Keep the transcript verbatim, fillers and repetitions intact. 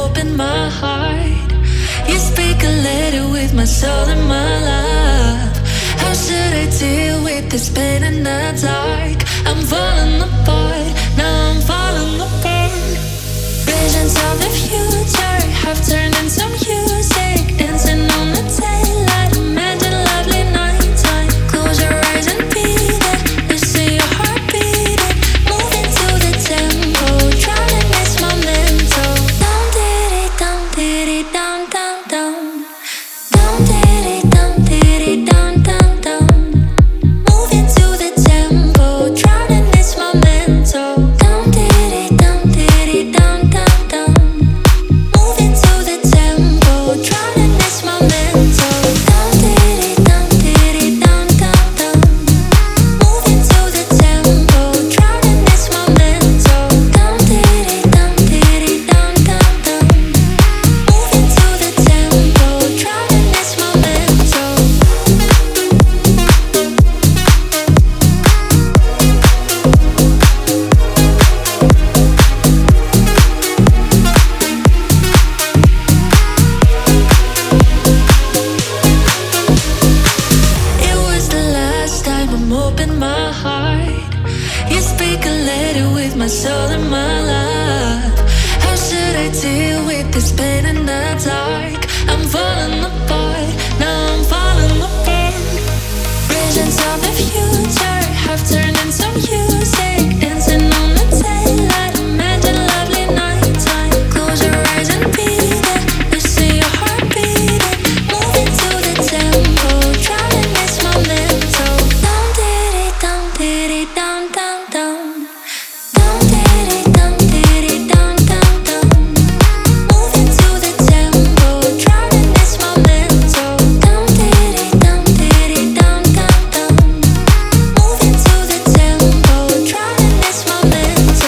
open my heart. You speak a letter with my soul and my love. How should I deal with this pain in the dark? I'm falling apart, now I'm falling apart. Visions of the future have turned into music, dancing on the taillight. Imagine lovely nighttime. Close your eyes and beat it. Listen your heart beating, moving to the tempo, drowning this momento. Down diddy, down diddy, down down down. Down diddy, down diddy, down down down. Moving to the tempo, drowning this momento. Down diddy, down diddy, down down down. Moving to the tempo, drowning this momento. Down diddy, down diddy, down down down. Moving to the tempo, drowning this momento. Down diddy, down diddy, down down down. Moving to the tempo, drowning this momento. It was the last time I'm open my heart. You speak a letter with my soul and my love. How should I deal with this pain in the dark? I'm falling apart, now I'm falling apart. Visions of the future have turned into music, dancing on the taillight. Imagine lovely nighttime. Close your eyes and beat it. Listen your heart beating, moving to the tempo, drowning this momento. Down diddy, down diddy, down down down. Down diddy, down diddy, down down down. Moving to the tempo, drowning this momento. Down diddy, down diddy, down down down. Moving to the tempo, drowning this momento.